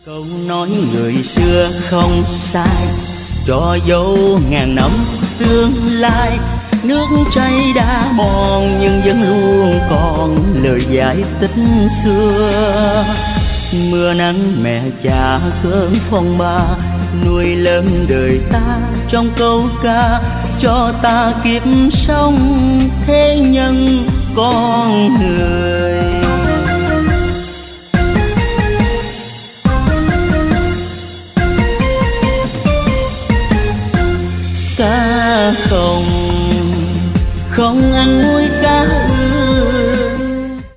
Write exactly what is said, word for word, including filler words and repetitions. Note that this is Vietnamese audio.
Câu nói người xưa không sai, cho dấu ngàn năm tương lai. Nước chảy đã mòn nhưng vẫn luôn còn lời giải tích xưa. Mưa nắng mẹ cha cơn phong ba, nuôi lớn đời ta trong câu ca. Cho ta kiếp sống thế nhân con người. Ca không không ăn